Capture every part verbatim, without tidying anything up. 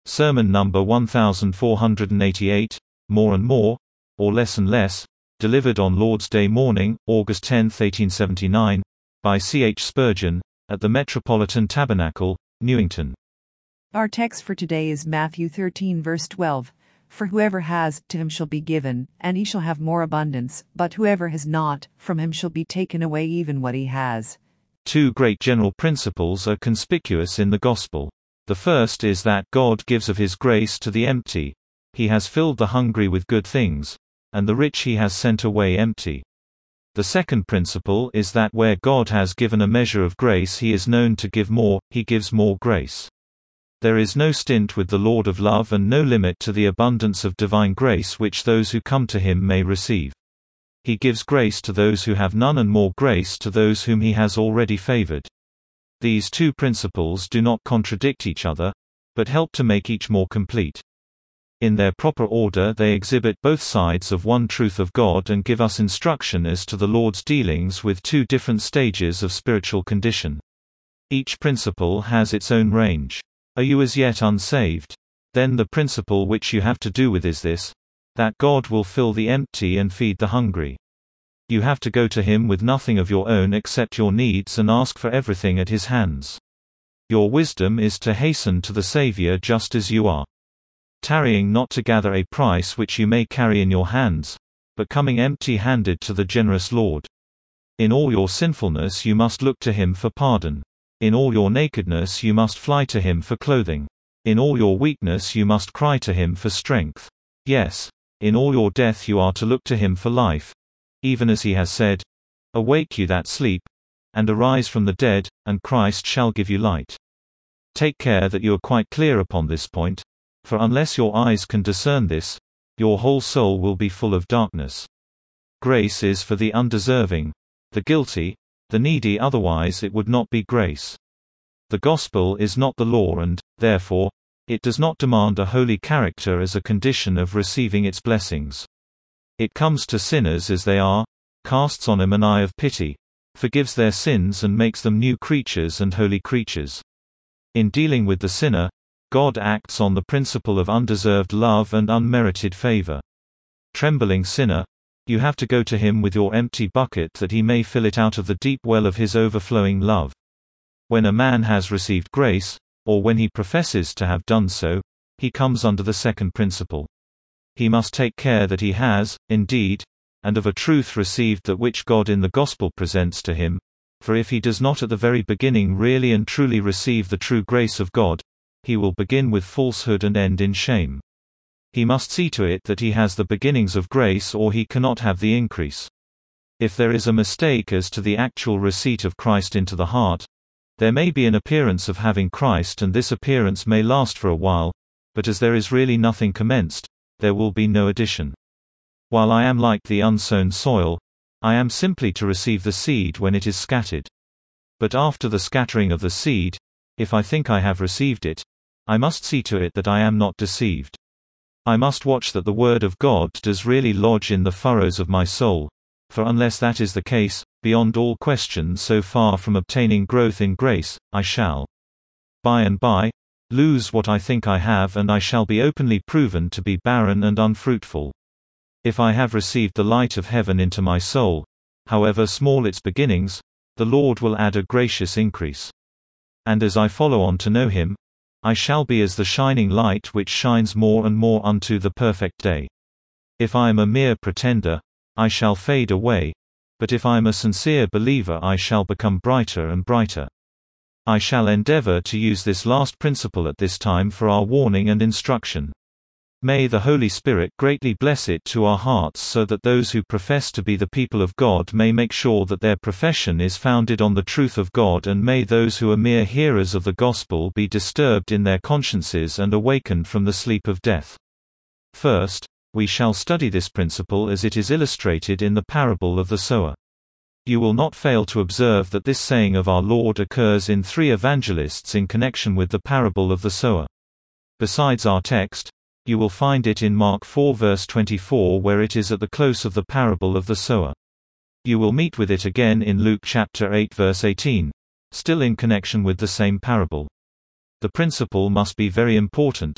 Sermon number one thousand four hundred eighty-eight, More and More, or Less and Less, delivered on Lord's Day morning, August tenth, eighteen seventy-nine, by C H Spurgeon, at the Metropolitan Tabernacle, Newington. Our text for today is Matthew thirteen verse twelve. For whoever has, to him shall be given, and he shall have more abundance, but whoever has not, from him shall be taken away even what he has. Two great general principles are conspicuous in the Gospel. The first is that God gives of His grace to the empty. He has filled the hungry with good things, and the rich He has sent away empty. The second principle is that where God has given a measure of grace He is known to give more, He gives more grace. There is no stint with the Lord of love and no limit to the abundance of divine grace which those who come to Him may receive. He gives grace to those who have none and more grace to those whom He has already favored. These two principles do not contradict each other, but help to make each more complete. In their proper order they exhibit both sides of one truth of God and give us instruction as to the Lord's dealings with two different stages of spiritual condition. Each principle has its own range. Are you as yet unsaved? Then the principle which you have to do with is this, that God will fill the empty and feed the hungry. You have to go to Him with nothing of your own except your needs and ask for everything at His hands. Your wisdom is to hasten to the Savior just as you are. Tarrying not to gather a price which you may carry in your hands, but coming empty-handed to the generous Lord. In all your sinfulness you must look to Him for pardon. In all your nakedness you must fly to Him for clothing. In all your weakness you must cry to Him for strength. Yes, in all your death you are to look to Him for life. Even as He has said, "Awake you that sleep, and arise from the dead, and Christ shall give you light." Take care that you are quite clear upon this point, for unless your eyes can discern this, your whole soul will be full of darkness. Grace is for the undeserving, the guilty, the needy, otherwise it would not be grace. The gospel is not the law and, therefore, it does not demand a holy character as a condition of receiving its blessings. It comes to sinners as they are, casts on them an eye of pity, forgives their sins and makes them new creatures and holy creatures. In dealing with the sinner, God acts on the principle of undeserved love and unmerited favor. Trembling sinner, you have to go to Him with your empty bucket that He may fill it out of the deep well of His overflowing love. When a man has received grace, or when he professes to have done so, he comes under the second principle. He must take care that he has, indeed, and of a truth received that which God in the gospel presents to him, for if he does not at the very beginning really and truly receive the true grace of God, he will begin with falsehood and end in shame. He must see to it that he has the beginnings of grace or he cannot have the increase. If there is a mistake as to the actual receipt of Christ into the heart, there may be an appearance of having Christ and this appearance may last for a while, but as there is really nothing commenced, there will be no addition. While I am like the unsown soil, I am simply to receive the seed when it is scattered. But after the scattering of the seed, if I think I have received it, I must see to it that I am not deceived. I must watch that the word of God does really lodge in the furrows of my soul, for unless that is the case, beyond all question so far from obtaining growth in grace, I shall, by and by, lose what I think I have and I shall be openly proven to be barren and unfruitful. If I have received the light of heaven into my soul, however small its beginnings, the Lord will add a gracious increase. And as I follow on to know Him, I shall be as the shining light which shines more and more unto the perfect day. If I am a mere pretender, I shall fade away, but if I am a sincere believer I shall become brighter and brighter. I shall endeavor to use this last principle at this time for our warning and instruction. May the Holy Spirit greatly bless it to our hearts so that those who profess to be the people of God may make sure that their profession is founded on the truth of God, and may those who are mere hearers of the gospel be disturbed in their consciences and awakened from the sleep of death. First, we shall study this principle as it is illustrated in the parable of the sower. You will not fail to observe that this saying of our Lord occurs in three evangelists in connection with the parable of the sower. Besides our text, you will find it in Mark four verse twenty-four where it is at the close of the parable of the sower. You will meet with it again in Luke chapter eight verse eighteen, still in connection with the same parable. The principle must be very important,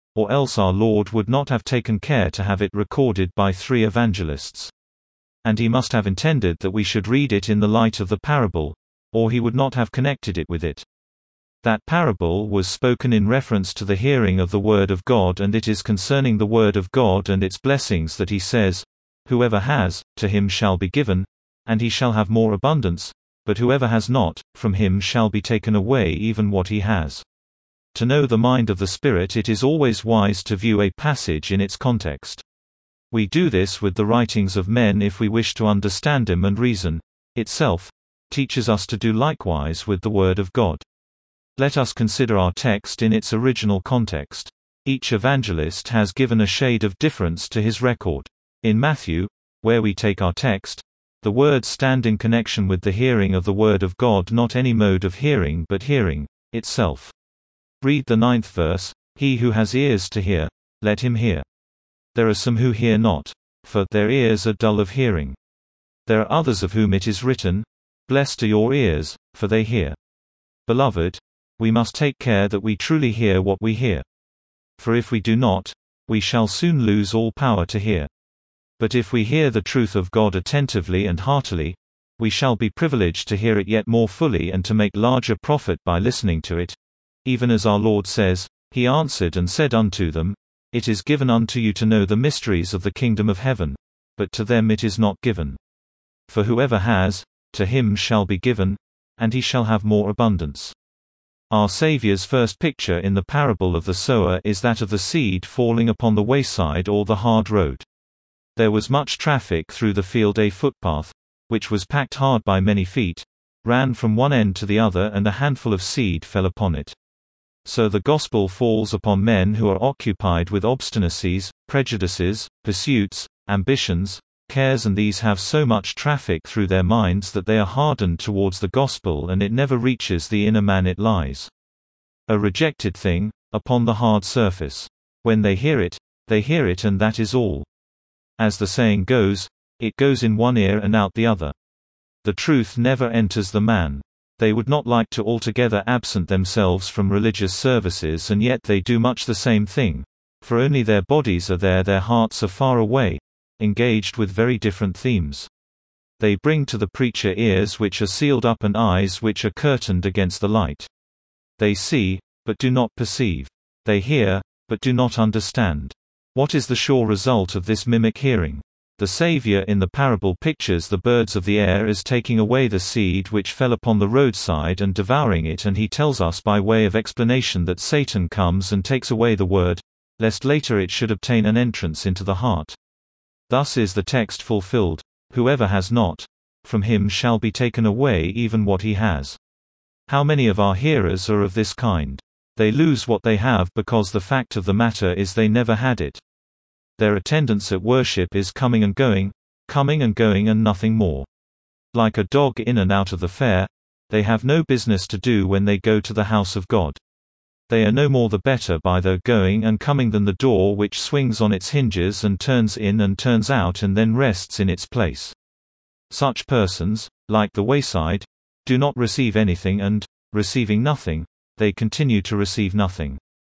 or else our Lord would not have taken care to have it recorded by three evangelists. And he must have intended that we should read it in the light of the parable, or he would not have connected it with it. That parable was spoken in reference to the hearing of the Word of God, and it is concerning the Word of God and its blessings that he says, "Whoever has, to him shall be given, and he shall have more abundance, but whoever has not, from him shall be taken away even what he has." To know the mind of the Spirit, it is always wise to view a passage in its context. We do this with the writings of men if we wish to understand them, and reason, itself, teaches us to do likewise with the Word of God. Let us consider our text in its original context. Each evangelist has given a shade of difference to his record. In Matthew, where we take our text, the words stand in connection with the hearing of the Word of God, not any mode of hearing but hearing itself. Read the ninth verse, "He who has ears to hear, let him hear." There are some who hear not, for their ears are dull of hearing. There are others of whom it is written, "Blessed are your ears, for they hear." Beloved, we must take care that we truly hear what we hear. For if we do not, we shall soon lose all power to hear. But if we hear the truth of God attentively and heartily, we shall be privileged to hear it yet more fully and to make larger profit by listening to it. Even as our Lord says, "He answered and said unto them, It is given unto you to know the mysteries of the kingdom of heaven, but to them it is not given. For whoever has, to him shall be given, and he shall have more abundance." Our Saviour's first picture in the parable of the sower is that of the seed falling upon the wayside or the hard road. There was much traffic through the field. A footpath, which was packed hard by many feet, ran from one end to the other, and a handful of seed fell upon it. So the gospel falls upon men who are occupied with obstinacies, prejudices, pursuits, ambitions, cares, and these have so much traffic through their minds that they are hardened towards the gospel, and it never reaches the inner man. It lies, a rejected thing, upon the hard surface. When they hear it, they hear it, and that is all. As the saying goes, it goes in one ear and out the other. The truth never enters the man. They would not like to altogether absent themselves from religious services, and yet they do much the same thing. For only their bodies are there, their hearts are far away, engaged with very different themes. They bring to the preacher ears which are sealed up and eyes which are curtained against the light. They see, but do not perceive. They hear, but do not understand. What is the sure result of this mimic hearing? The Savior in the parable pictures the birds of the air as taking away the seed which fell upon the roadside and devouring it, and he tells us by way of explanation that Satan comes and takes away the word, lest later it should obtain an entrance into the heart. Thus is the text fulfilled, "Whoever has not, from him shall be taken away even what he has." How many of our hearers are of this kind? They lose what they have because the fact of the matter is they never had it. Their attendance at worship is coming and going, coming and going, and nothing more. Like a dog in and out of the fair, they have no business to do when they go to the house of God. They are no more the better by their going and coming than the door which swings on its hinges and turns in and turns out and then rests in its place. Such persons, like the wayside, do not receive anything, and, receiving nothing, they continue to receive nothing.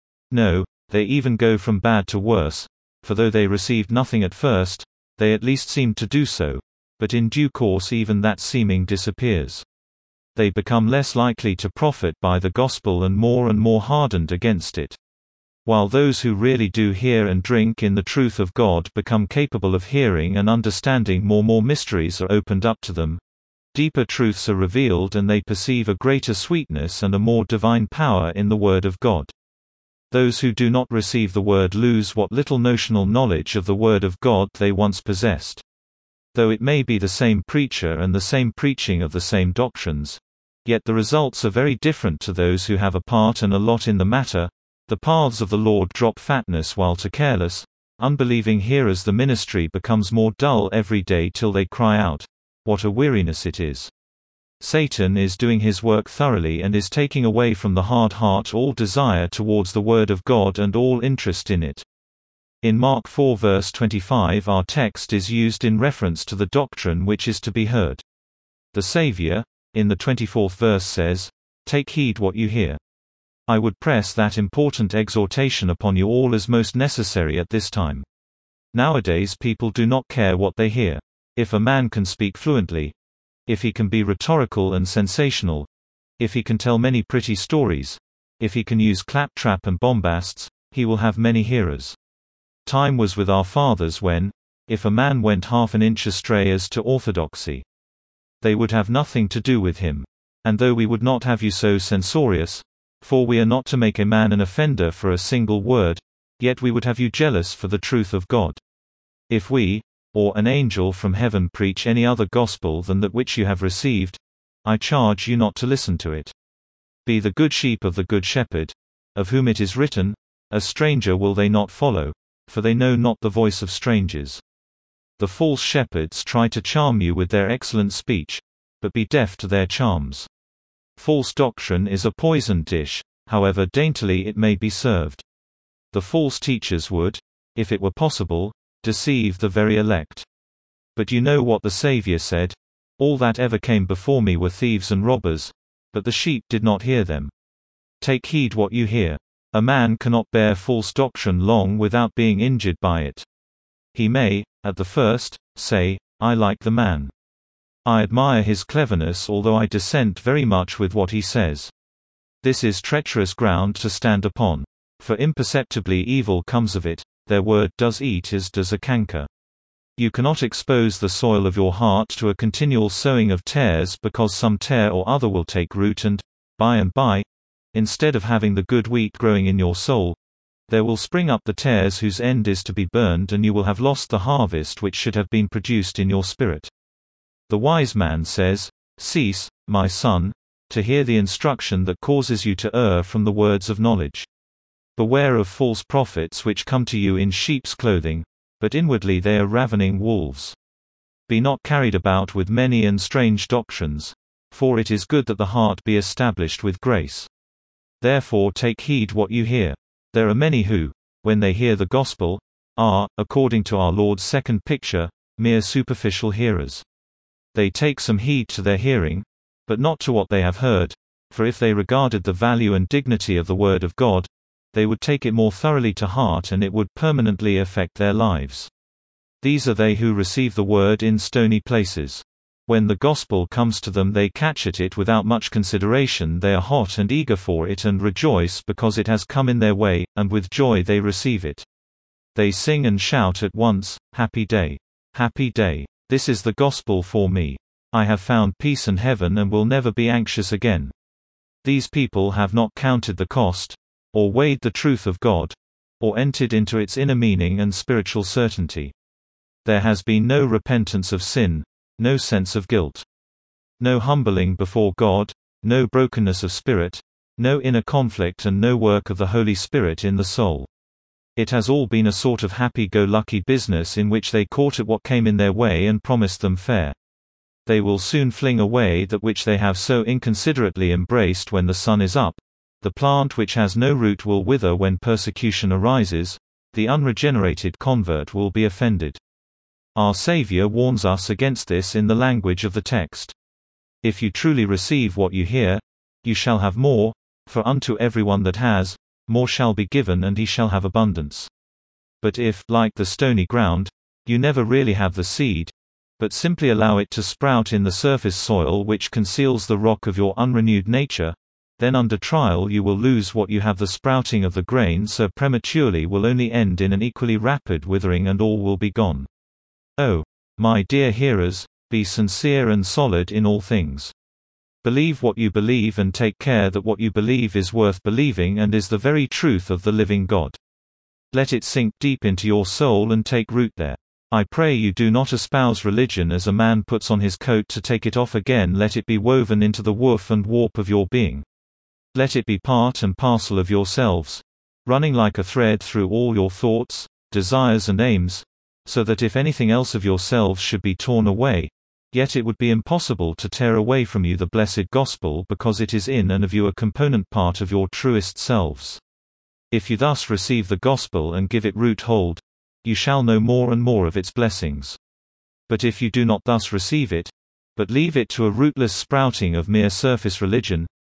No, they even go from bad to worse. For though they received nothing at first, they at least seemed to do so, but in due course even that seeming disappears. They become less likely to profit by the gospel and more and more hardened against it. While those who really do hear and drink in the truth of God become capable of hearing and understanding, more and more mysteries are opened up to them, deeper truths are revealed, and they perceive a greater sweetness and a more divine power in the Word of God. Those who do not receive the Word lose what little notional knowledge of the Word of God they once possessed. Though it may be the same preacher and the same preaching of the same doctrines, yet the results are very different to those who have a part and a lot in the matter. The paths of the Lord drop fatness, while to careless, unbelieving hearers the ministry becomes more dull every day till they cry out, "What a weariness it is!" Satan is doing his work thoroughly and is taking away from the hard heart all desire towards the Word of God and all interest in it. In Mark four verse twenty-five, our text is used in reference to the doctrine which is to be heard. The Savior, in the twenty-fourth verse, says, "Take heed what you hear. I would press that important exhortation upon you all as most necessary at this time. Nowadays people do not care what they hear. If a man can speak fluently, if he can be rhetorical and sensational, if he can tell many pretty stories, if he can use claptrap and bombasts, he will have many hearers. Time was with our fathers when, if a man went half an inch astray as to orthodoxy, they would have nothing to do with him. And though we would not have you so censorious, for we are not to make a man an offender for a single word, yet we would have you jealous for the truth of God. If we, or an angel from heaven preach any other gospel than that which you have received, I charge you not to listen to it. Be the good sheep of the good shepherd, of whom it is written, a stranger will they not follow, for they know not the voice of strangers. The false shepherds try to charm you with their excellent speech, but be deaf to their charms. False doctrine is a poisoned dish, however daintily it may be served. The false teachers would, if it were possible, deceive the very elect. But you know what the Saviour said, all that ever came before me were thieves and robbers, but the sheep did not hear them. Take heed what you hear. A man cannot bear false doctrine long without being injured by it. He may, at the first, say, I like the man. I admire his cleverness although I dissent very much with what he says. This is treacherous ground to stand upon. For imperceptibly evil comes of it, their word does eat as does a canker. You cannot expose the soil of your heart to a continual sowing of tares because some tare or other will take root and, by and by, instead of having the good wheat growing in your soul, there will spring up the tares whose end is to be burned and you will have lost the harvest which should have been produced in your spirit. The wise man says, Cease, my son, to hear the instruction that causes you to err from the words of knowledge. Beware of false prophets which come to you in sheep's clothing, but inwardly they are ravening wolves. Be not carried about with many and strange doctrines, for it is good that the heart be established with grace. Therefore take heed what you hear. There are many who, when they hear the gospel, are, according to our Lord's second picture, mere superficial hearers. They take some heed to their hearing, but not to what they have heard, for if they regarded the value and dignity of the Word of God, they would take it more thoroughly to heart and it would permanently affect their lives. These are they who receive the Word in stony places. When the gospel comes to them they catch at it without much consideration, they are hot and eager for it and rejoice because it has come in their way, and with joy they receive it. They sing and shout at once, Happy day! Happy day! This is the gospel for me. I have found peace and heaven and will never be anxious again. These people have not counted the cost, or weighed the truth of God, or entered into its inner meaning and spiritual certainty. There has been no repentance of sin, no sense of guilt, no humbling before God, no brokenness of spirit, no inner conflict and no work of the Holy Spirit in the soul. It has all been a sort of happy-go-lucky business in which they caught at what came in their way and promised them fare. They will soon fling away that which they have so inconsiderately embraced when the sun is up. The plant which has no root will wither when persecution arises. The unregenerated convert will be offended. Our Savior warns us against this in the language of the text. If you truly receive what you hear, you shall have more, for unto everyone that has, more shall be given and he shall have abundance. But if, like the stony ground, you never really have the seed, but simply allow it to sprout in the surface soil which conceals the rock of your unrenewed nature, then under trial you will lose what you have. The sprouting of the grain so prematurely will only end in an equally rapid withering and all will be gone. Oh, my dear hearers, be sincere and solid in all things. Believe what you believe and take care that what you believe is worth believing and is the very truth of the living God. Let it sink deep into your soul and take root there. I pray you do not espouse religion as a man puts on his coat to take it off again. Let it be woven into the woof and warp of your being. Let it be part and parcel of yourselves, running like a thread through all your thoughts, desires and aims, so that if anything else of yourselves should be torn away, yet it would be impossible to tear away from you the blessed gospel because it is in and of you a component part of your truest selves. If you thus receive the gospel and give it root hold, you shall know more and more of its blessings. But if you do not thus receive it, but leave it to a rootless sprouting of mere surface religion,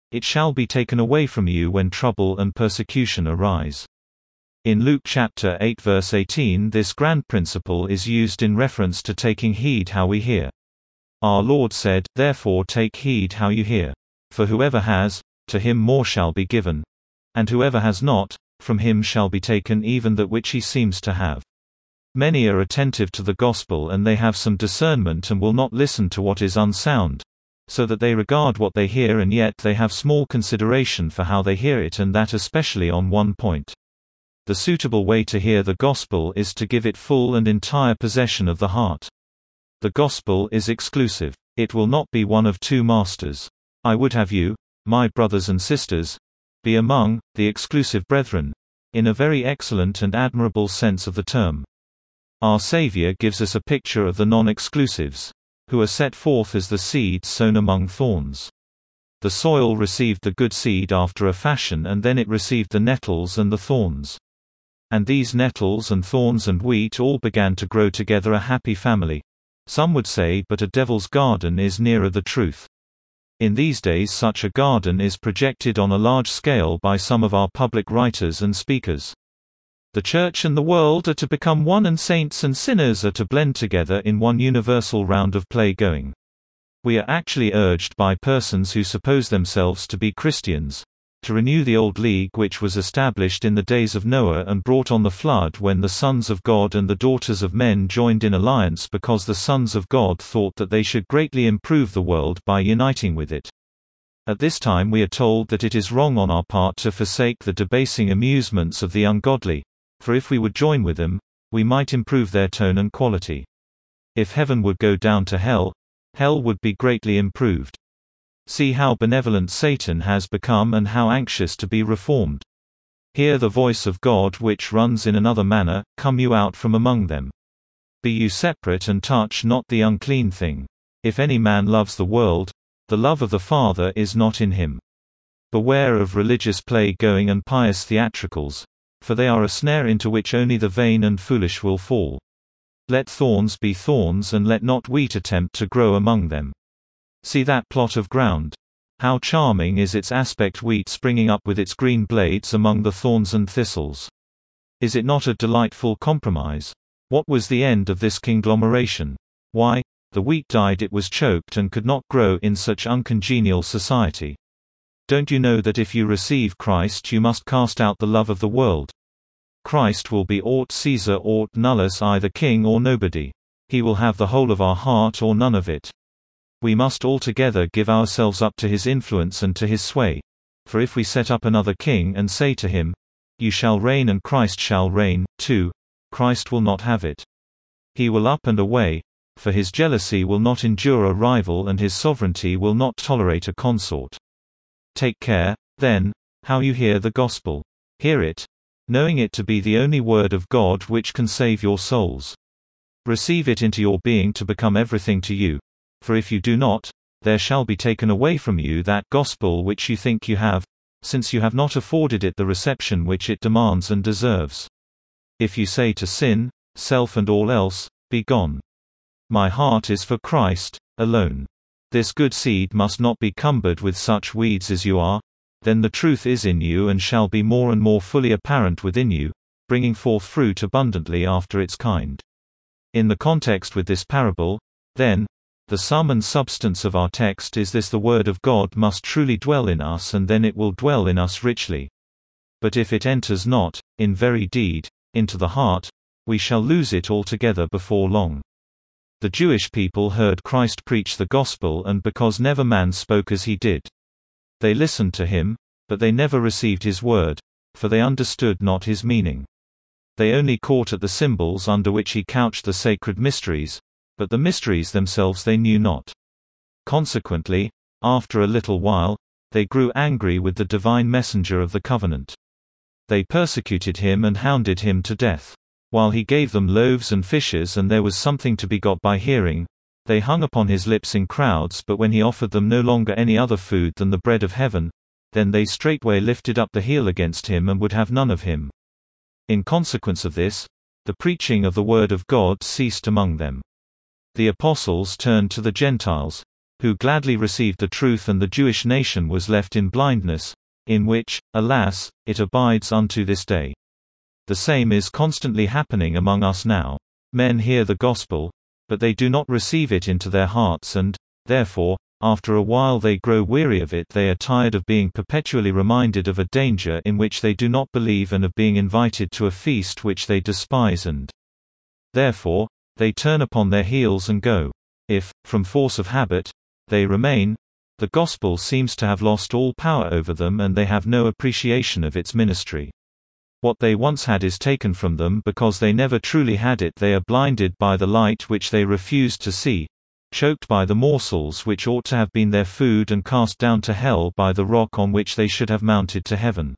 it shall be taken away from you when trouble and persecution arise. In Luke chapter eight verse eighteen, this grand principle is used in reference to taking heed how we hear. Our Lord said, "Therefore take heed how you hear. For whoever has, to him more shall be given. And whoever has not, from him shall be taken even that which he seems to have." Many are attentive to the gospel and they have some discernment and will not listen to what is unsound, so that they regard what they hear and yet they have small consideration for how they hear it, and that especially on one point. The suitable way to hear the gospel is to give it full and entire possession of the heart. The gospel is exclusive. It will not be one of two masters. I would have you, my brothers and sisters, be among the exclusive brethren, in a very excellent and admirable sense of the term. Our Savior gives us a picture of the non-exclusives, who are set forth as the seed sown among thorns. The soil received the good seed after a fashion, and then it received the nettles and the thorns. And these nettles and thorns and wheat all began to grow together a happy family. Some would say, but a devil's garden is nearer the truth. In these days such a garden is projected on a large scale by some of our public writers and speakers. The church and the world are to become one, and saints and sinners are to blend together in one universal round of play-going. We are actually urged by persons who suppose themselves to be Christians to renew the old league which was established in the days of Noah and brought on the flood, when the sons of God and the daughters of men joined in alliance because the sons of God thought that they should greatly improve the world by uniting with it. At this time we are told that it is wrong on our part to forsake the debasing amusements of the ungodly, for if we would join with them, we might improve their tone and quality. If heaven would go down to hell, hell would be greatly improved. See how benevolent Satan has become and how anxious to be reformed. Hear the voice of God which runs in another manner, "Come you out from among them. Be you separate and touch not the unclean thing. If any man loves the world, the love of the Father is not in him." Beware of religious play-going and pious theatricals, for they are a snare into which only the vain and foolish will fall. Let thorns be thorns, and let not wheat attempt to grow among them. See that plot of ground. How charming is its aspect, wheat springing up with its green blades among the thorns and thistles. Is it not a delightful compromise? What was the end of this conglomeration? Why, the wheat died, it was choked and could not grow in such uncongenial society. Don't you know that if you receive Christ you must cast out the love of the world? Christ will be aut Caesar aut nullus, either king or nobody. He will have the whole of our heart or none of it. We must altogether give ourselves up to his influence and to his sway. For if we set up another king and say to him, "You shall reign and Christ shall reign, too," Christ will not have it. He will up and away, for his jealousy will not endure a rival and his sovereignty will not tolerate a consort. Take care, then, how you hear the gospel. Hear it, knowing it to be the only word of God which can save your souls. Receive it into your being to become everything to you. For if you do not, there shall be taken away from you that gospel which you think you have, since you have not afforded it the reception which it demands and deserves. If you say to sin, self and all else, be gone. My heart is for Christ alone. This good seed must not be cumbered with such weeds as you are, then the truth is in you and shall be more and more fully apparent within you, bringing forth fruit abundantly after its kind. In the context with this parable, then, the sum and substance of our text is this: the Word of God must truly dwell in us, and then it will dwell in us richly. But if it enters not, in very deed, into the heart, we shall lose it altogether before long. The Jewish people heard Christ preach the gospel, and because never man spoke as he did. They listened to him, but they never received his word, for they understood not his meaning. They only caught at the symbols under which he couched the sacred mysteries, but the mysteries themselves they knew not. Consequently, after a little while, they grew angry with the divine messenger of the covenant. They persecuted him and hounded him to death. While he gave them loaves and fishes and there was something to be got by hearing, they hung upon his lips in crowds, but when he offered them no longer any other food than the bread of heaven, then they straightway lifted up the heel against him and would have none of him. In consequence of this, the preaching of the word of God ceased among them. The apostles turned to the Gentiles, who gladly received the truth, and the Jewish nation was left in blindness, in which, alas, it abides unto this day. The same is constantly happening among us now. Men hear the gospel, but they do not receive it into their hearts, and, therefore, after a while they grow weary of it. They are tired of being perpetually reminded of a danger in which they do not believe, and of being invited to a feast which they despise, and therefore, they turn upon their heels and go. If, from force of habit, they remain, the gospel seems to have lost all power over them, and they have no appreciation of its ministry. What they once had is taken from them because they never truly had it. They are blinded by the light which they refused to see, choked by the morsels which ought to have been their food, and cast down to hell by the rock on which they should have mounted to heaven.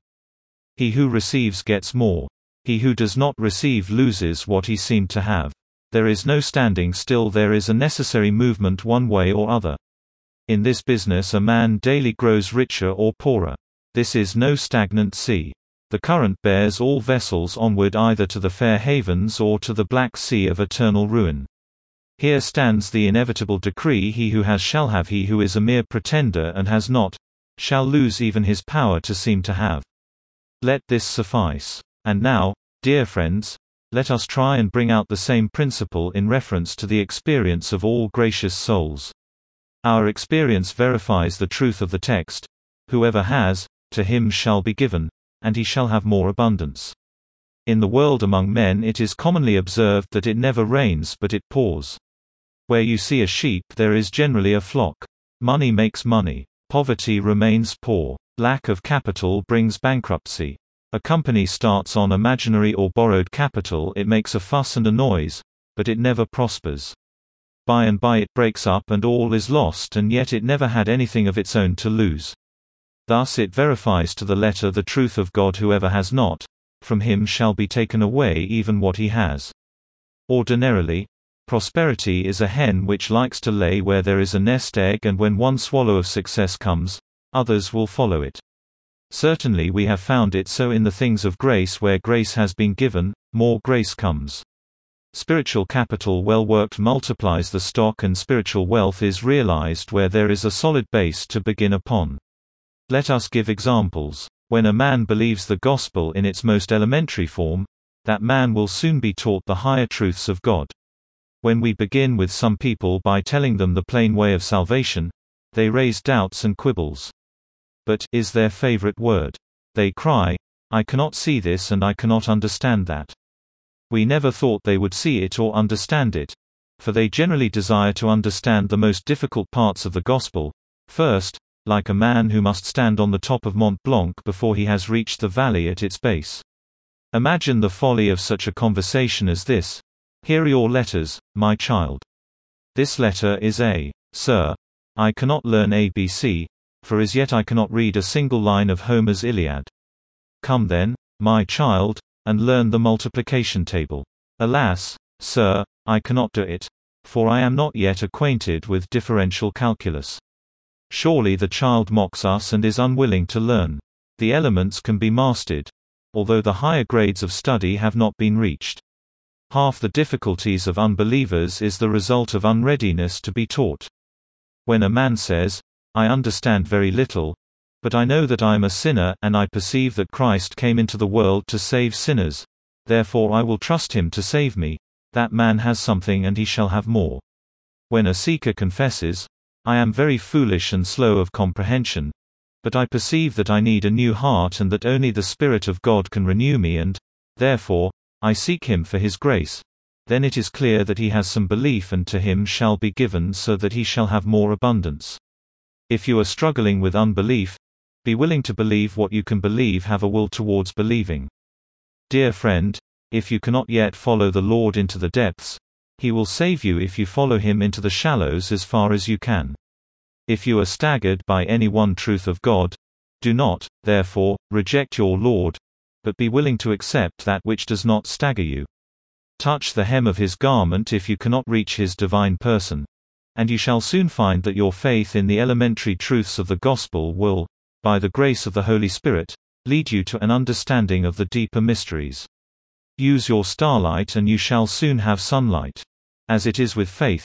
He who receives gets more. He who does not receive loses what he seemed to have. There is no standing still, there is a necessary movement one way or other. In this business a man daily grows richer or poorer. This is no stagnant sea. The current bears all vessels onward either to the fair havens or to the black sea of eternal ruin. Here stands the inevitable decree: he who has shall have, he who is a mere pretender and has not, shall lose even his power to seem to have. Let this suffice. And now, dear friends, let us try and bring out the same principle in reference to the experience of all gracious souls. Our experience verifies the truth of the text: whoever has, to him shall be given, and he shall have more abundance. In the world among men it is commonly observed that it never rains but it pours. Where you see a sheep there is generally a flock. Money makes money. Poverty remains poor. Lack of capital brings bankruptcy. A company starts on imaginary or borrowed capital, it makes a fuss and a noise, but it never prospers. By and by it breaks up and all is lost, and yet it never had anything of its own to lose. Thus it verifies to the letter the truth of God: whoever has not, from him shall be taken away even what he has. Ordinarily, prosperity is a hen which likes to lay where there is a nest egg, and when one swallow of success comes, others will follow it. Certainly we have found it so in the things of grace. Where grace has been given, more grace comes. Spiritual capital well worked multiplies the stock, and spiritual wealth is realized where there is a solid base to begin upon. Let us give examples. When a man believes the gospel in its most elementary form, that man will soon be taught the higher truths of God. When we begin with some people by telling them the plain way of salvation, they raise doubts and quibbles. But is their favorite word. They cry, "I cannot see this and I cannot understand that." We never thought they would see it or understand it, for they generally desire to understand the most difficult parts of the gospel first, like a man who must stand on the top of Mont Blanc before he has reached the valley at its base. Imagine the folly of such a conversation as this: "Here are your letters, my child. This letter is A. Sir, I cannot learn A B C, for as yet I cannot read a single line of Homer's Iliad. Come then, my child, and learn the multiplication table. Alas, sir, I cannot do it, for I am not yet acquainted with differential calculus." Surely the child mocks us and is unwilling to learn. The elements can be mastered, although the higher grades of study have not been reached. Half the difficulties of unbelievers is the result of unreadiness to be taught. When a man says, "I understand very little, but I know that I am a sinner, and I perceive that Christ came into the world to save sinners, therefore I will trust him to save me," that man has something, and he shall have more. When a seeker confesses, "I am very foolish and slow of comprehension, but I perceive that I need a new heart, and that only the Spirit of God can renew me, and, therefore, I seek him for his grace," then it is clear that he has some belief, and to him shall be given so that he shall have more abundance. If you are struggling with unbelief, be willing to believe what you can believe, have a will towards believing. Dear friend, if you cannot yet follow the Lord into the depths, he will save you if you follow him into the shallows as far as you can. If you are staggered by any one truth of God, do not, therefore, reject your Lord, but be willing to accept that which does not stagger you. Touch the hem of his garment if you cannot reach his divine person, and you shall soon find that your faith in the elementary truths of the gospel will, by the grace of the Holy Spirit, lead you to an understanding of the deeper mysteries. Use your starlight and you shall soon have sunlight. As it is with faith,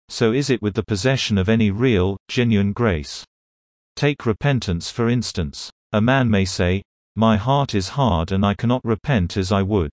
so is it with the possession of any real, genuine grace. Take repentance for instance. A man may say, "My heart is hard and I cannot repent as I would."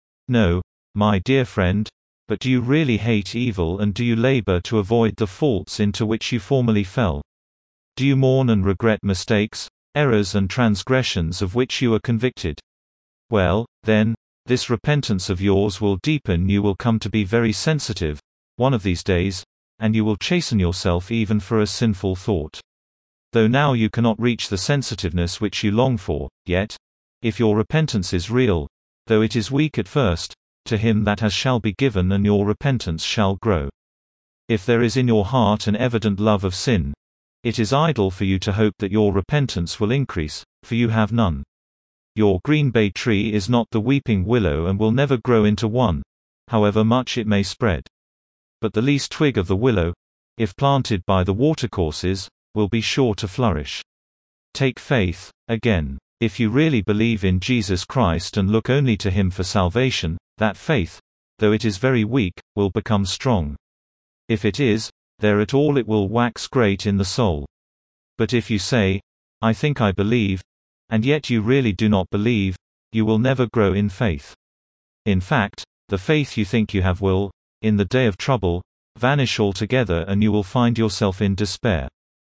No, my dear friend, but do you really hate evil and do you labor to avoid the faults into which you formerly fell? Do you mourn and regret mistakes, errors and transgressions of which you are convicted? Well, then, this repentance of yours will deepen. You will come to be very sensitive, one of these days, and you will chasten yourself even for a sinful thought. Though now you cannot reach the sensitiveness which you long for, yet, if your repentance is real, though it is weak at first, to him that has shall be given and your repentance shall grow. If there is in your heart an evident love of sin, it is idle for you to hope that your repentance will increase, for you have none. Your green bay tree is not the weeping willow and will never grow into one, however much it may spread. But the least twig of the willow, if planted by the watercourses, will be sure to flourish. Take faith, again. If you really believe in Jesus Christ and look only to Him for salvation, that faith, though it is very weak, will become strong. If it is, there at all it will wax great in the soul. But if you say, "I think I believe," and yet you really do not believe, you will never grow in faith. In fact, the faith you think you have will, in the day of trouble, vanish altogether and you will find yourself in despair.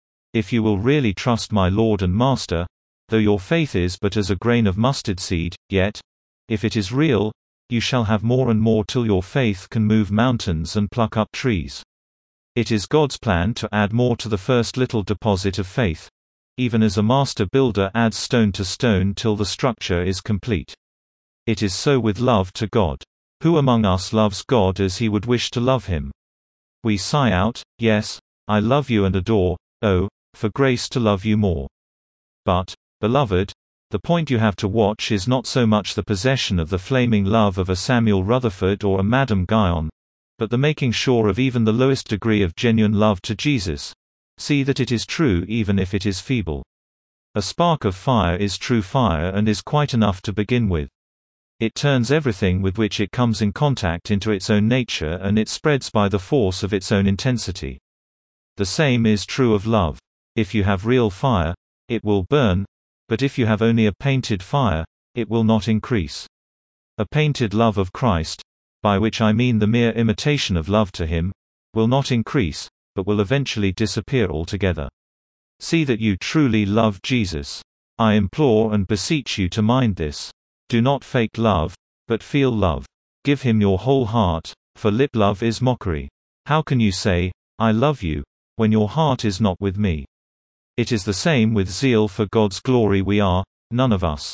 If you will really trust my Lord and Master, though your faith is but as a grain of mustard seed, yet, if it is real, you shall have more and more till your faith can move mountains and pluck up trees. It is God's plan to add more to the first little deposit of faith, even as a master builder adds stone to stone till the structure is complete. It is so with love to God. Who among us loves God as he would wish to love Him? We sigh out, "Yes, I love you and adore, oh, for grace to love you more." But, beloved, the point you have to watch is not so much the possession of the flaming love of a Samuel Rutherford or a Madame Guyon, but the making sure of even the lowest degree of genuine love to Jesus. See that it is true even if it is feeble. A spark of fire is true fire and is quite enough to begin with. It turns everything with which it comes in contact into its own nature and it spreads by the force of its own intensity. The same is true of love. If you have real fire, it will burn, but if you have only a painted fire, it will not increase. A painted love of Christ, by which I mean the mere imitation of love to Him, will not increase, but will eventually disappear altogether. See that you truly love Jesus. I implore and beseech you to mind this. Do not fake love, but feel love. Give Him your whole heart, for lip love is mockery. How can you say, "I love you," when your heart is not with me? It is the same with zeal for God's glory. We are, none of us,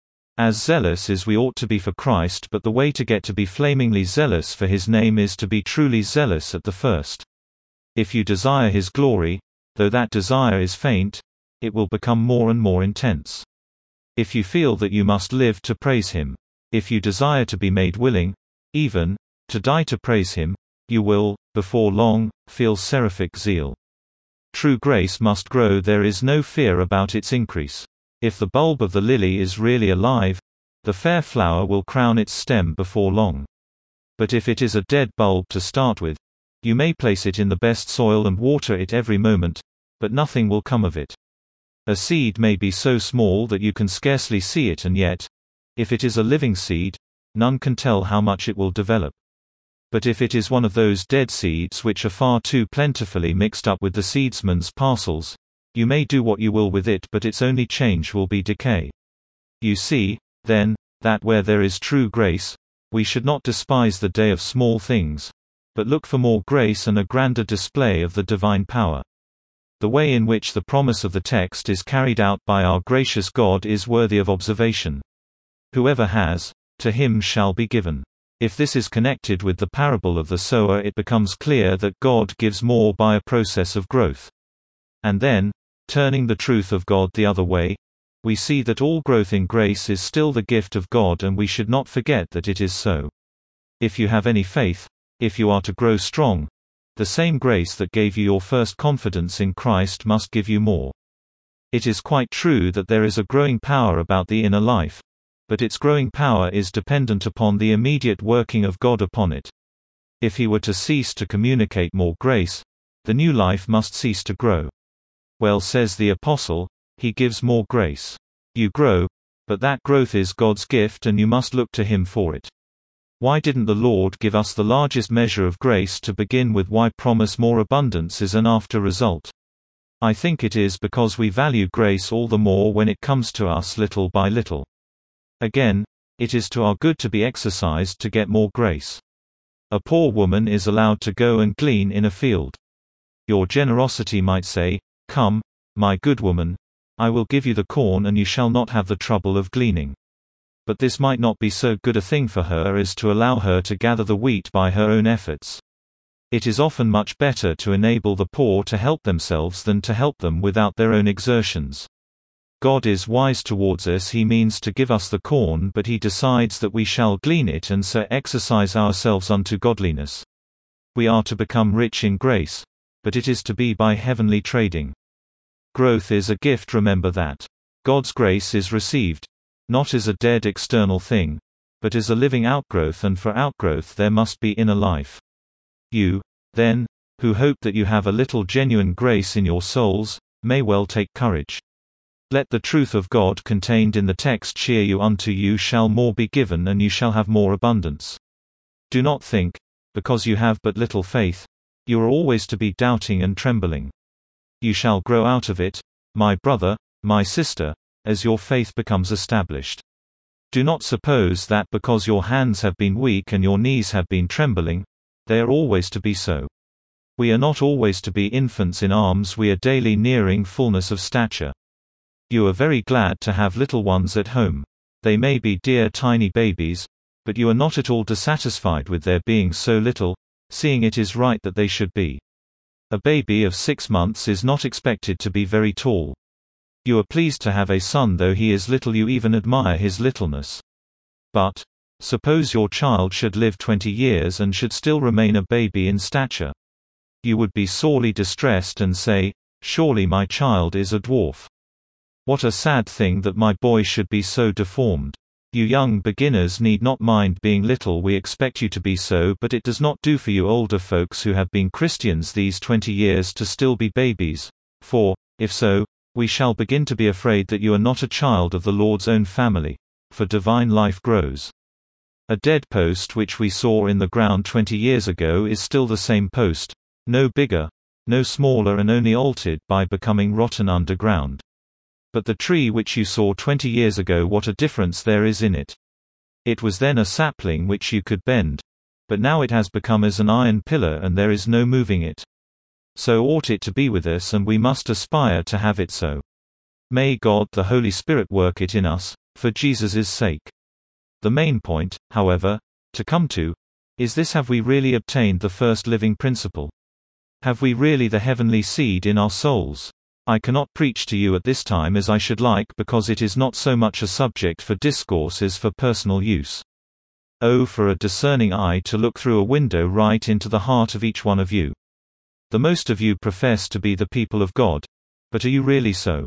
as zealous as we ought to be for Christ, but the way to get to be flamingly zealous for His name is to be truly zealous at the first. If you desire His glory, though that desire is faint, it will become more and more intense. If you feel that you must live to praise Him, if you desire to be made willing, even, to die to praise Him, you will, before long, feel seraphic zeal. True grace must grow. There is no fear about its increase. If the bulb of the lily is really alive, the fair flower will crown its stem before long. But if it is a dead bulb to start with, you may place it in the best soil and water it every moment, but nothing will come of it. A seed may be so small that you can scarcely see it, and yet, if it is a living seed, none can tell how much it will develop. But if it is one of those dead seeds which are far too plentifully mixed up with the seedsman's parcels, you may do what you will with it, but its only change will be decay. You see, then, that where there is true grace, we should not despise the day of small things, but look for more grace and a grander display of the divine power. The way in which the promise of the text is carried out by our gracious God is worthy of observation. Whoever has, to him shall be given. If this is connected with the parable of the sower, it becomes clear that God gives more by a process of growth. And then, turning the truth of God the other way, we see that all growth in grace is still the gift of God, and we should not forget that it is so. If you have any faith, if you are to grow strong, the same grace that gave you your first confidence in Christ must give you more. It is quite true that there is a growing power about the inner life, but its growing power is dependent upon the immediate working of God upon it. If he were to cease to communicate more grace, the new life must cease to grow. Well, says the apostle, he gives more grace. You grow, but that growth is God's gift and you must look to him for it. Why didn't the Lord give us the largest measure of grace to begin with? Why promise more abundance is an after result? I think it is because we value grace all the more when it comes to us little by little. Again, it is to our good to be exercised to get more grace. A poor woman is allowed to go and glean in a field. Your generosity might say, "Come, my good woman, I will give you the corn and you shall not have the trouble of gleaning." But this might not be so good a thing for her as to allow her to gather the wheat by her own efforts. It is often much better to enable the poor to help themselves than to help them without their own exertions. God is wise towards us. He means to give us the corn, but he decides that we shall glean it and so exercise ourselves unto godliness. We are to become rich in grace, but it is to be by heavenly trading. Growth is a gift. Remember that. God's grace is received, not as a dead external thing, but as a living outgrowth, and for outgrowth there must be inner life. You, then, who hope that you have a little genuine grace in your souls, may well take courage. Let the truth of God contained in the text cheer you. Unto you shall more be given and you shall have more abundance. Do not think, because you have but little faith, you are always to be doubting and trembling. You shall grow out of it, my brother, my sister, as your faith becomes established. Do not suppose that because your hands have been weak and your knees have been trembling, they are always to be so. We are not always to be infants in arms. We are daily nearing fullness of stature. You are very glad to have little ones at home. They may be dear tiny babies, but you are not at all dissatisfied with their being so little, seeing it is right that they should be. A baby of six months is not expected to be very tall. You are pleased to have a son though he is little. You even admire his littleness. But, suppose your child should live twenty years and should still remain a baby in stature. You would be sorely distressed and say, "Surely my child is a dwarf. What a sad thing that my boy should be so deformed." You young beginners need not mind being little. We expect you to be so, but it does not do for you older folks who have been Christians these twenty years to still be babies. For, if so, we shall begin to be afraid that you are not a child of the Lord's own family. For divine life grows. A dead post which we saw in the ground twenty years ago is still the same post, no bigger, no smaller, and only altered by becoming rotten underground. But the tree which you saw twenty years ago, what a difference there is in it. It was then a sapling which you could bend, but now it has become as an iron pillar and there is no moving it. So ought it to be with us, and we must aspire to have it so. May God the Holy Spirit work it in us, for Jesus' sake. The main point, however, to come to, is this: have we really obtained the first living principle? Have we really the heavenly seed in our souls? I cannot preach to you at this time as I should like, because it is not so much a subject for discourse as for personal use. Oh, for a discerning eye to look through a window right into the heart of each one of you. The most of you profess to be the people of God, but are you really so?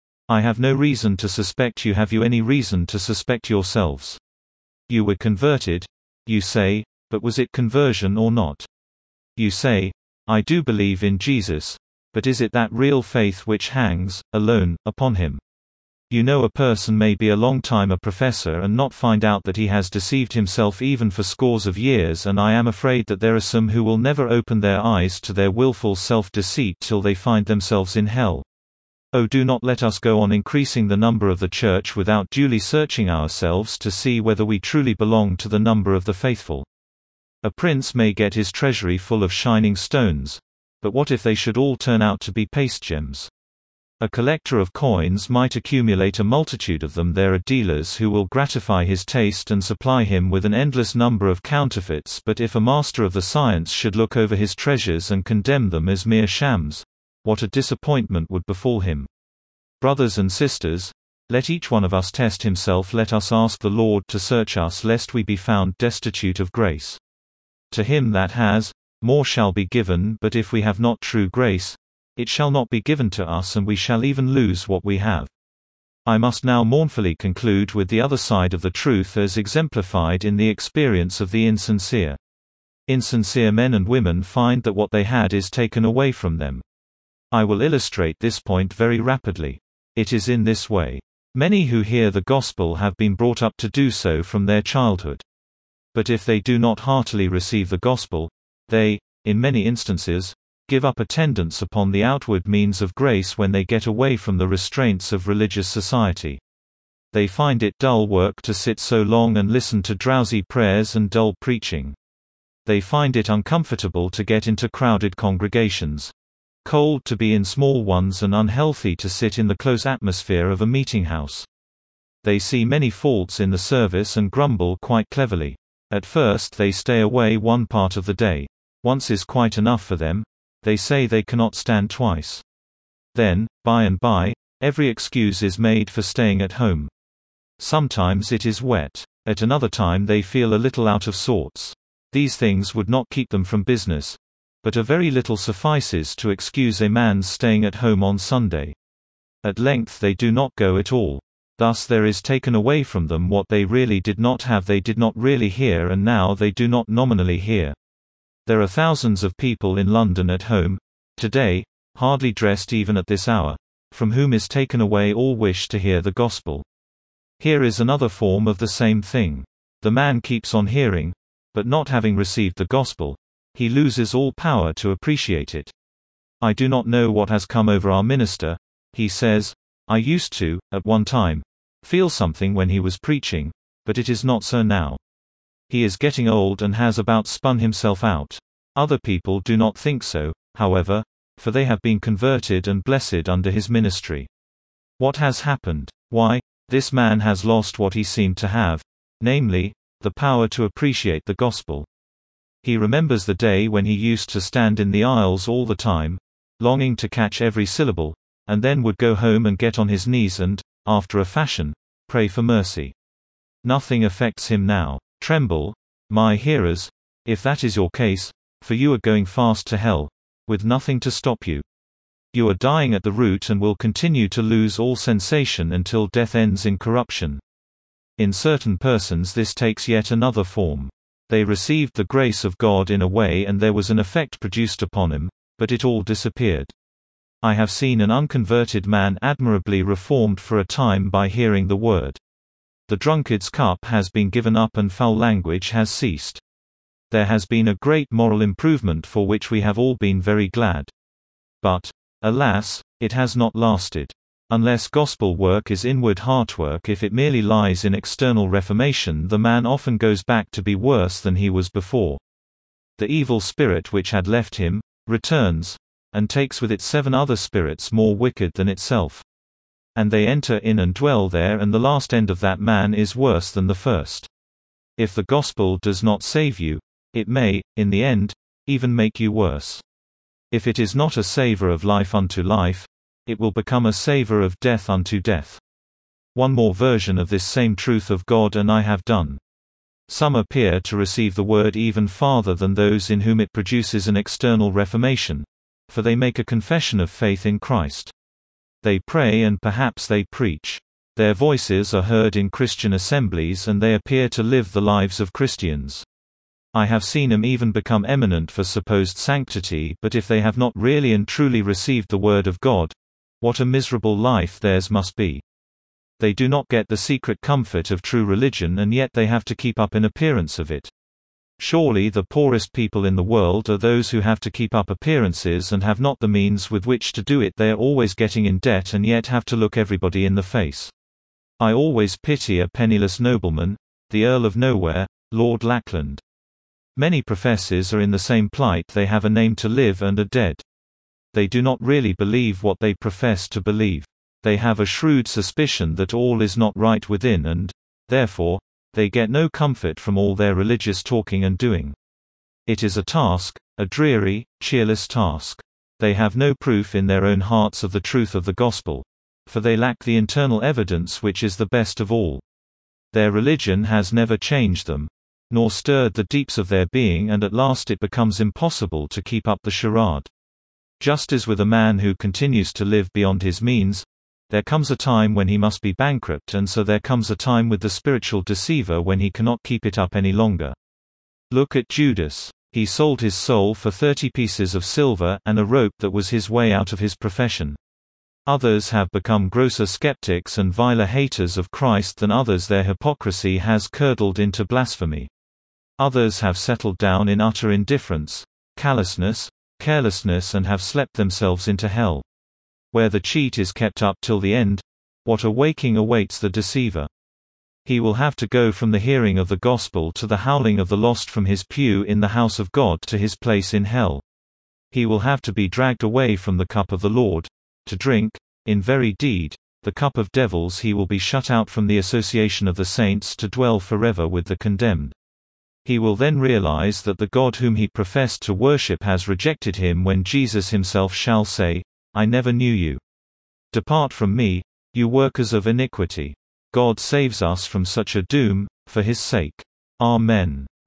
I have no reason to suspect you. Have you any reason to suspect yourselves? You were converted, you say, but was it conversion or not? You say, "I do believe in Jesus," but is it that real faith which hangs, alone, upon him? You know, a person may be a long time a professor and not find out that he has deceived himself even for scores of years, and I am afraid that there are some who will never open their eyes to their willful self-deceit till they find themselves in hell. Oh, do not let us go on increasing the number of the church without duly searching ourselves to see whether we truly belong to the number of the faithful. A prince may get his treasury full of shining stones, but what if they should all turn out to be paste gems? A collector of coins might accumulate a multitude of them. There are dealers who will gratify his taste and supply him with an endless number of counterfeits, but if a master of the science should look over his treasures and condemn them as mere shams, what a disappointment would befall him. Brothers and sisters, let each one of us test himself. Let us ask the Lord to search us, lest we be found destitute of grace. To him that has, more shall be given, but if we have not true grace, it shall not be given to us, and we shall even lose what we have. I must now mournfully conclude with the other side of the truth as exemplified in the experience of the insincere. Insincere men and women find that what they had is taken away from them. I will illustrate this point very rapidly. It is in this way. Many who hear the gospel have been brought up to do so from their childhood. But if they do not heartily receive the gospel, they, in many instances, give up attendance upon the outward means of grace when they get away from the restraints of religious society. They find it dull work to sit so long and listen to drowsy prayers and dull preaching. They find it uncomfortable to get into crowded congregations, cold to be in small ones, and unhealthy to sit in the close atmosphere of a meeting house. They see many faults in the service and grumble quite cleverly. At first they stay away one part of the day. Once is quite enough for them. They say they cannot stand twice. Then, by and by, every excuse is made for staying at home. Sometimes it is wet. At another time they feel a little out of sorts. These things would not keep them from business. But a very little suffices to excuse a man's staying at home on Sunday. At length they do not go at all. Thus there is taken away from them what they really did not have. They did not really hear, and now they do not nominally hear. There are thousands of people in London at home, today, hardly dressed even at this hour, from whom is taken away all wish to hear the gospel. Here is another form of the same thing. The man keeps on hearing, but not having received the gospel, he loses all power to appreciate it. I do not know what has come over our minister. He says, I used to, at one time, feel something when he was preaching, but it is not so now. He is getting old and has about spun himself out. Other people do not think so, however, for they have been converted and blessed under his ministry. What has happened? Why, this man has lost what he seemed to have, namely, the power to appreciate the gospel. He remembers the day when he used to stand in the aisles all the time, longing to catch every syllable, and then would go home and get on his knees and, after a fashion, pray for mercy. Nothing affects him now. Tremble, my hearers, if that is your case, for you are going fast to hell, with nothing to stop you. You are dying at the root and will continue to lose all sensation until death ends in corruption. In certain persons this takes yet another form. They received the grace of God in a way and there was an effect produced upon them, but it all disappeared. I have seen an unconverted man admirably reformed for a time by hearing the word. The drunkard's cup has been given up and foul language has ceased. There has been a great moral improvement for which we have all been very glad. But, alas, it has not lasted. Unless gospel work is inward heart work, if it merely lies in external reformation, the man often goes back to be worse than he was before. The evil spirit which had left him, returns, and takes with it seven other spirits more wicked than itself. And they enter in and dwell there, and the last end of that man is worse than the first. If the gospel does not save you, it may, in the end, even make you worse. If it is not a savor of life unto life, it will become a savor of death unto death. One more version of this same truth of God and I have done. Some appear to receive the word even farther than those in whom it produces an external reformation, for they make a confession of faith in Christ. They pray and perhaps they preach. Their voices are heard in Christian assemblies and they appear to live the lives of Christians. I have seen them even become eminent for supposed sanctity, but if they have not really and truly received the word of God, what a miserable life theirs must be. They do not get the secret comfort of true religion, and yet they have to keep up an appearance of it. Surely the poorest people in the world are those who have to keep up appearances and have not the means with which to do it. They are always getting in debt and yet have to look everybody in the face. I always pity a penniless nobleman, the Earl of Nowhere, Lord Lackland. Many professors are in the same plight. They have a name to live and are dead. They do not really believe what they profess to believe. They have a shrewd suspicion that all is not right within and, therefore, they get no comfort from all their religious talking and doing. It is a task, a dreary, cheerless task. They have no proof in their own hearts of the truth of the gospel, for they lack the internal evidence which is the best of all. Their religion has never changed them, nor stirred the deeps of their being, and at last it becomes impossible to keep up the charade. Just as with a man who continues to live beyond his means, there comes a time when he must be bankrupt, and so there comes a time with the spiritual deceiver when he cannot keep it up any longer. Look at Judas. He sold his soul for thirty pieces of silver, and a rope that was his way out of his profession. Others have become grosser skeptics and viler haters of Christ than others. Their hypocrisy has curdled into blasphemy. Others have settled down in utter indifference, callousness, carelessness, and have slept themselves into hell, where the cheat is kept up till the end. What a waking awaits the deceiver! He will have to go from the hearing of the gospel to the howling of the lost, from his pew in the house of God to his place in hell. He will have to be dragged away from the cup of the Lord, to drink, in very deed, the cup of devils. He will be shut out from the association of the saints to dwell forever with the condemned. He will then realize that the God whom he professed to worship has rejected him when Jesus himself shall say, "I never knew you. Depart from me, you workers of iniquity." God saves us from such a doom, for his sake. Amen.